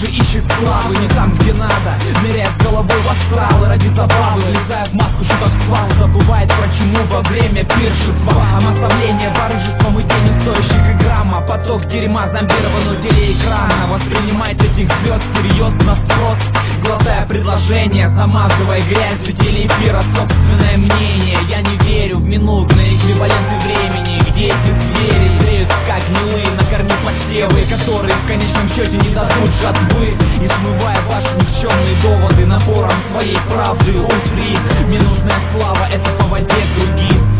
же ищет славы не там, где надо, ныряет головой в астралы ради забавы, влезая в маску шуток свал, забывает про чуму во время пиршества. А наставление барыжеством и денег стоящих и грамма, поток дерьма зомбирован у телеэкрана. Воспринимает этих звезд серьезно спрос, глотая предложения, замазывая грязью телеэфира собственное мнение. Я не верю в минутные эквиваленты времени, где эти звери зреют как гнилые на корню посевы, которые в конечном счете не дадут жатвы. И смывая ваши никчемные доводы напором своей правды, ультри, минутная слава — это по воде круги.